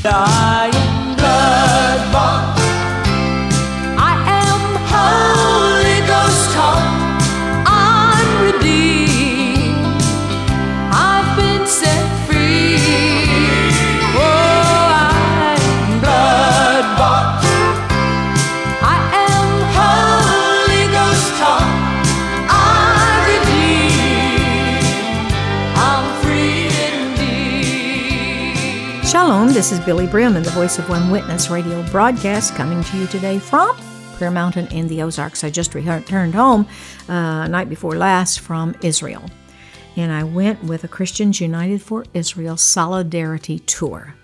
I am blood-bought. I am Holy Ghost taught. I'm redeemed. I've been set free. Oh, I am blood-bought. I am Holy Ghost taught. I'm redeemed. I'm free indeed. Shalom, this is Billy Brim and the Voice of One Witness radio broadcast coming to you today from Prayer Mountain in the Ozarks. I just returned home night before last from Israel, and I went with a Christians United for Israel Solidarity Tour.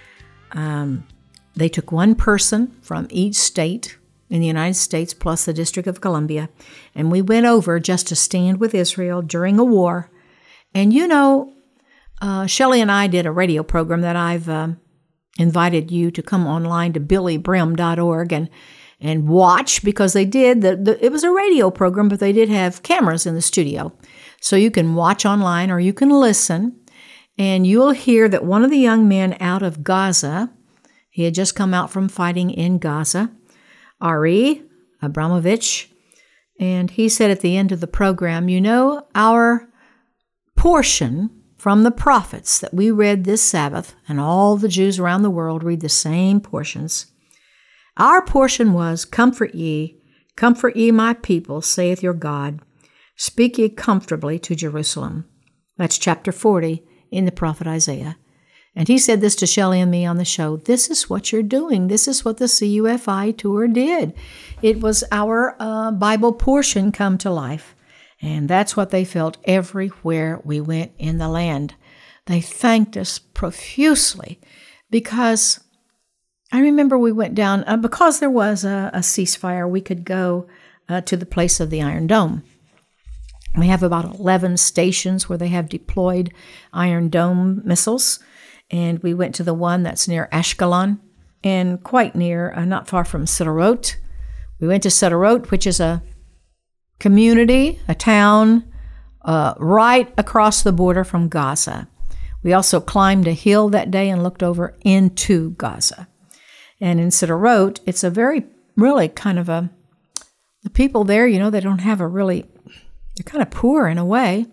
They took one person from each state in the United States plus the District of Columbia, and we went over just to stand with Israel during a war. And you know, Shelley and I did a radio program that I've invited you to come online to billybrim.org and watch, because they did. It was a radio program, but they did have cameras in the studio. So you can watch online or you can listen, and you'll hear that one of the young men out of Gaza, he had just come out from fighting in Gaza, Ari Abramovich, and he said at the end of the program, you know, our portion from the prophets that we read this Sabbath, and all the Jews around the world read the same portions. Our portion was, comfort ye my people, saith your God. Speak ye comfortably to Jerusalem. That's chapter 40 in the prophet Isaiah. And he said this to Shelley and me on the show. This is what you're doing. This is what the CUFI tour did. It was our Bible portion come to life. And that's what they felt everywhere we went in the land. They thanked us profusely because I remember we went down, because there was a ceasefire, we could go to the place of the Iron Dome. We have about 11 stations where they have deployed Iron Dome missiles. And we went to the one that's near Ashkelon and quite near, not far from Sderot. We went to Sderot, which is a community, a town, right across the border from Gaza. We also climbed a hill that day and looked over into Gaza. And in Sderot, it's a really kind of the people there, you know, they don't have they're kind of poor in a way,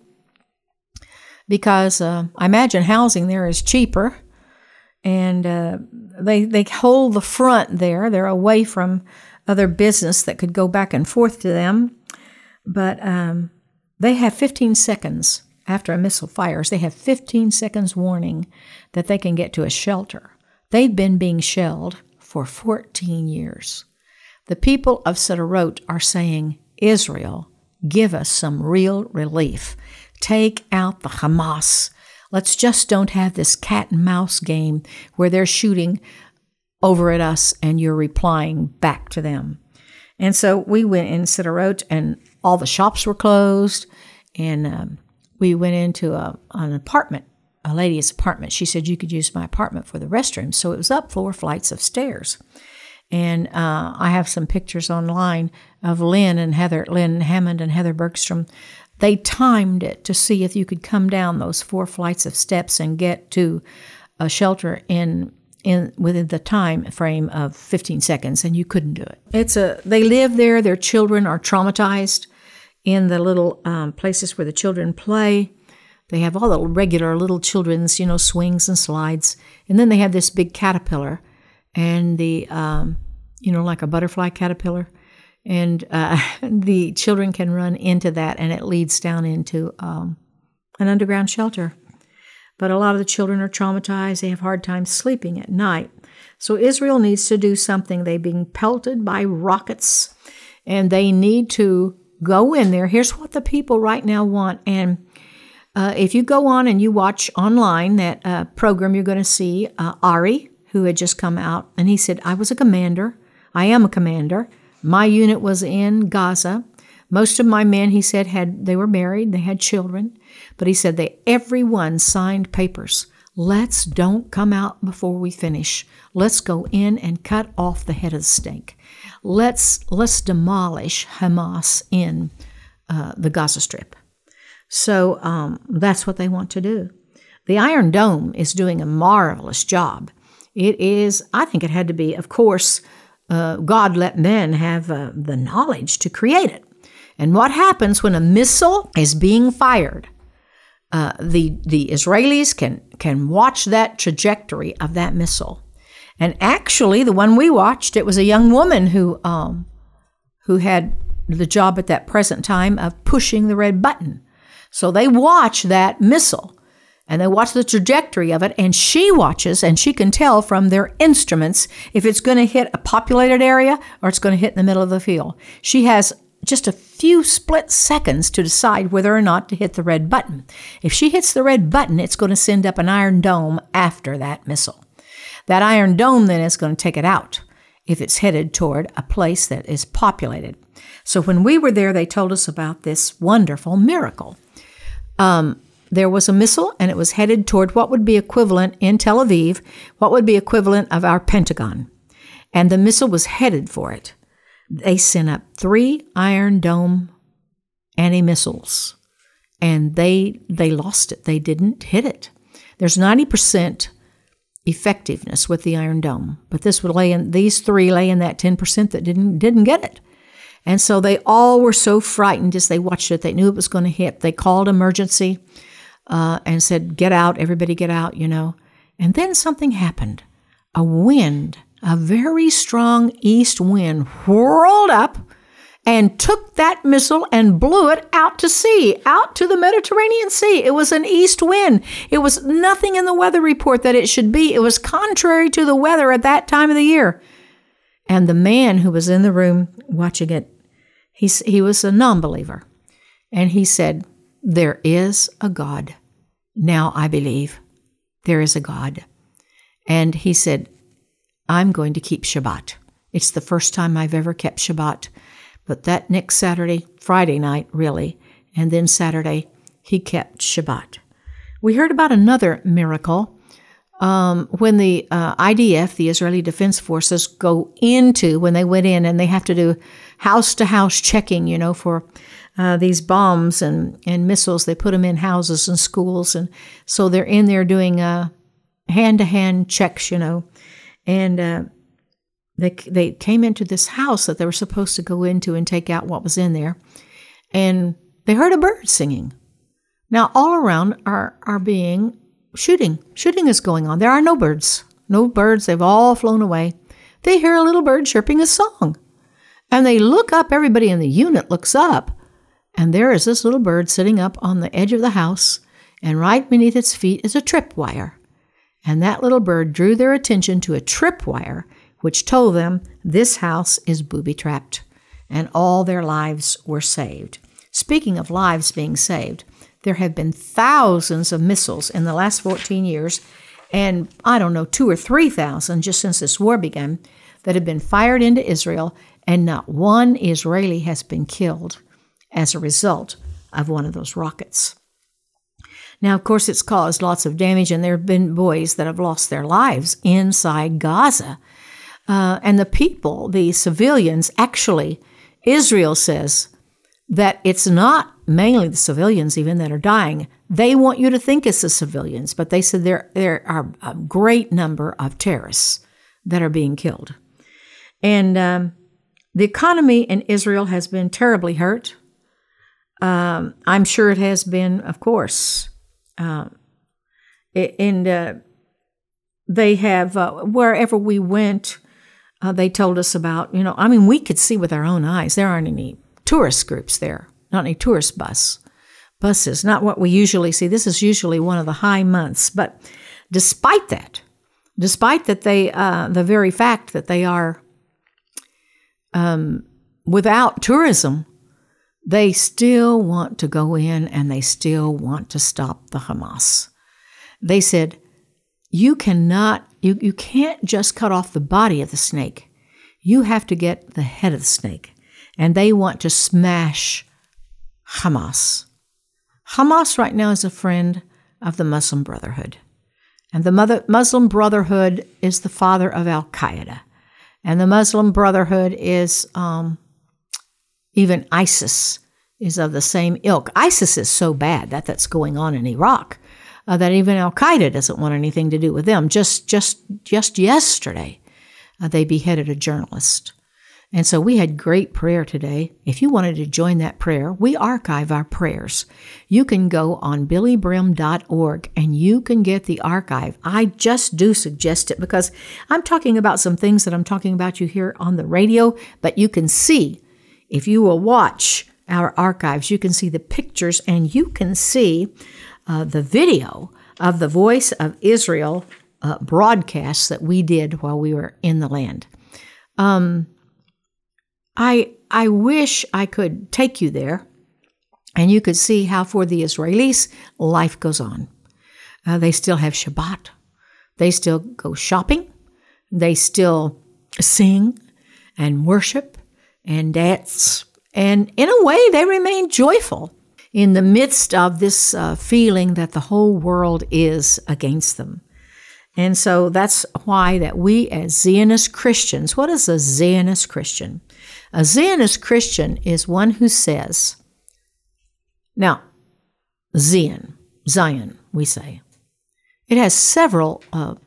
because I imagine housing there is cheaper, and they hold the front there. They're away from other business that could go back and forth to them. But they have 15 seconds after a missile fires. They have 15 seconds warning that they can get to a shelter. They've been being shelled for 14 years. The people of Sderot are saying, Israel, give us some real relief. Take out the Hamas. Let's just don't have this cat and mouse game where they're shooting over at us and you're replying back to them. And so we went in Sderot, and all the shops were closed, and we went into an apartment, a lady's apartment. She said you could use my apartment for the restroom. So it was up 4 flights of stairs. And I have some pictures online of Lynn Hammond and Heather Bergstrom. They timed it to see if you could come down those 4 flights of steps and get to a shelter within the time frame of 15 seconds, and you couldn't do it. They live there. Their children are traumatized in the little places where the children play. They have all the regular little children's, you know, swings and slides, and then they have this big caterpillar, and the like a butterfly caterpillar, and the children can run into that, and it leads down into an underground shelter. But a lot of the children are traumatized. They have hard time sleeping at night. So Israel needs to do something. They're being pelted by rockets, and they need to go in there. Here's what the people right now want. And if you go on and you watch online that program, you're going to see Ari, who had just come out, and he said, I was a commander. I am a commander. My unit was in Gaza. Most of my men, he said, they were married, they had children, but he said everyone signed papers. Let's don't come out before we finish. Let's go in and cut off the head of the snake. Let's demolish Hamas in the Gaza Strip. So that's what they want to do. The Iron Dome is doing a marvelous job I think it had to be, of course, God let men have the knowledge to create it. And what happens when a missile is being fired? The Israelis can watch that trajectory of that missile. And actually, the one we watched, it was a young woman who had the job at that present time of pushing the red button. So they watch that missile, and they watch the trajectory of it, and she watches, and she can tell from their instruments if it's going to hit a populated area or it's going to hit in the middle of the field. She has just a few split seconds to decide whether or not to hit the red button. If she hits the red button, it's going to send up an iron dome after that missile. That iron dome then is going to take it out if it's headed toward a place that is populated. So when we were there, they told us about this wonderful miracle. There was a missile, and it was headed toward what would be equivalent in Tel Aviv, what would be equivalent of our Pentagon. And the missile was headed for it. They sent up 3 Iron Dome anti-missiles, and they lost it. They didn't hit it. There's 90% effectiveness with the Iron Dome, but these 3 lay in that 10% that didn't get it. And so they all were so frightened as they watched it. They knew it was going to hit. They called emergency and said, "Get out, everybody get out," And then something happened. A wind, a very strong east wind, whirled up and took that missile and blew it out to sea, out to the Mediterranean Sea. It was an east wind. It was nothing in the weather report that it should be. It was contrary to the weather at that time of the year. And the man who was in the room watching it, he was a non-believer. And he said, "There is a God. Now I believe there is a God." And he said, "I'm going to keep Shabbat. It's the first time I've ever kept Shabbat." But that next Saturday, Friday night, really, and then Saturday, he kept Shabbat. We heard about another miracle when the IDF, the Israeli Defense Forces, when they went in and they have to do house-to-house checking, for these bombs and missiles. They put them in houses and schools, and so they're in there doing hand-to-hand checks, and they came into this house that they were supposed to go into and take out what was in there, and they heard a bird singing. Now, all around are being shooting. Shooting is going on. There are no birds. No birds. They've all flown away. They hear a little bird chirping a song, and they look up. Everybody in the unit looks up, and there is this little bird sitting up on the edge of the house, and right beneath its feet is a tripwire. And that little bird drew their attention to a tripwire, which told them this house is booby-trapped, and all their lives were saved. Speaking of lives being saved, there have been thousands of missiles in the last 14 years, and 2,000 or 3,000 just since this war began, that have been fired into Israel, and not one Israeli has been killed as a result of one of those rockets. Now, of course, it's caused lots of damage, and there have been boys that have lost their lives inside Gaza. And the people, the civilians, actually, Israel says that it's not mainly the civilians even that are dying. They want you to think it's the civilians, but they said there are a great number of terrorists that are being killed. And the economy in Israel has been terribly hurt. I'm sure it has been, of course. They have, wherever we went, they told us about, we could see with our own eyes. There aren't any tourist groups there, not any tourist buses, not what we usually see. This is usually one of the high months. But despite that they, the very fact that they are without tourism, they still want to go in and they still want to stop the Hamas. They said, you can't just cut off the body of the snake. You have to get the head of the snake. And they want to smash Hamas. Hamas right now is a friend of the Muslim Brotherhood. And the Muslim Brotherhood is the father of Al-Qaeda. And the Muslim Brotherhood is, even ISIS is of the same ilk. ISIS is so bad that's going on in Iraq. that even Al-Qaeda doesn't want anything to do with them. Just yesterday, they beheaded a journalist. And so we had great prayer today. If you wanted to join that prayer, we archive our prayers. You can go on billybrim.org and you can get the archive. I just do suggest it because I'm talking about some things that I'm talking about you here on the radio, but you can see, if you will watch our archives, you can see the pictures and you can see the video of the Voice of Israel broadcasts that we did while we were in the land. I wish I could take you there and you could see how for the Israelis, life goes on. They still have Shabbat. They still go shopping. They still sing and worship and dance. And in a way, they remain joyful in the midst of this feeling that the whole world is against them. And so that's why that we as Zionist Christians, what is a Zionist Christian? A Zionist Christian is one who says, now, Zion, we say. It has several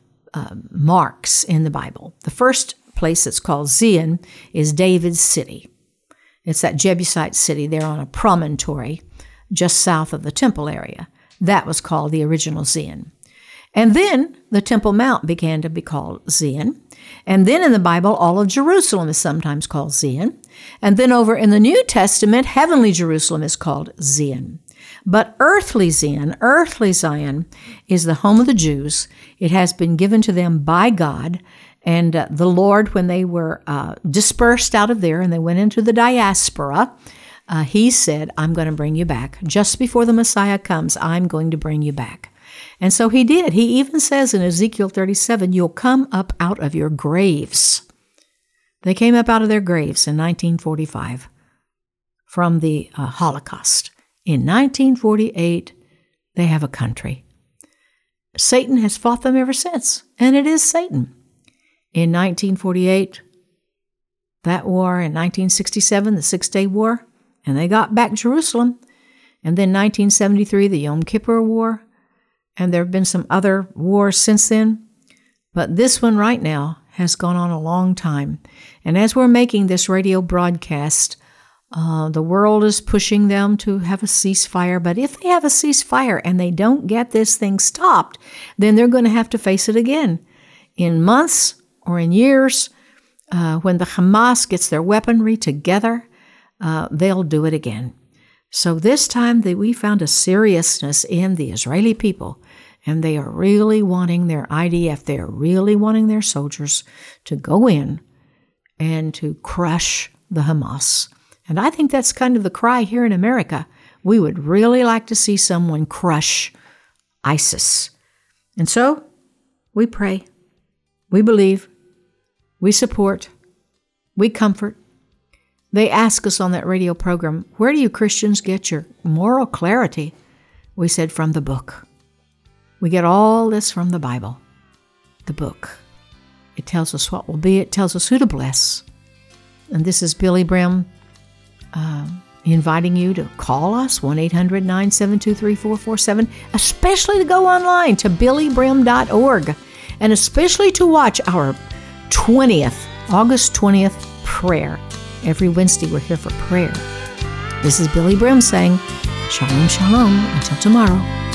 marks in the Bible. The first place it's called Zion is David's city. It's that Jebusite city there on a promontory just south of the temple area. That was called the original Zion. And then the Temple Mount began to be called Zion. And then in the Bible, all of Jerusalem is sometimes called Zion. And then over in the New Testament, heavenly Jerusalem is called Zion. But earthly Zion is the home of the Jews. It has been given to them by God. And the Lord, when they were dispersed out of there and they went into the diaspora, he said, I'm going to bring you back. Just before the Messiah comes, I'm going to bring you back. And so he did. He even says in Ezekiel 37, you'll come up out of your graves. They came up out of their graves in 1945 from the Holocaust. In 1948, they have a country. Satan has fought them ever since, and it is Satan. In 1948, that war, in 1967, the Six-Day War, and they got back Jerusalem. And then 1973, the Yom Kippur War. And there have been some other wars since then. But this one right now has gone on a long time. And as we're making this radio broadcast, the world is pushing them to have a ceasefire. But if they have a ceasefire and they don't get this thing stopped, then they're going to have to face it again. In months or in years, when the Hamas gets their weaponry together, they'll do it again. So this time we found a seriousness in the Israeli people, and they are really wanting their IDF, they are really wanting their soldiers to go in and to crush the Hamas. And I think that's kind of the cry here in America. We would really like to see someone crush ISIS. And so we pray, we believe, we support, we comfort. They ask us on that radio program, where do you Christians get your moral clarity? We said, from the book. We get all this from the Bible, the book. It tells us what will be. It tells us who to bless. And this is Billy Brim inviting you to call us, 1-800-972-3447, especially to go online to billybrim.org, and especially to watch our August 20th prayer. Every Wednesday, we're here for prayer. This is Billy Brim saying, Shalom, shalom, until tomorrow.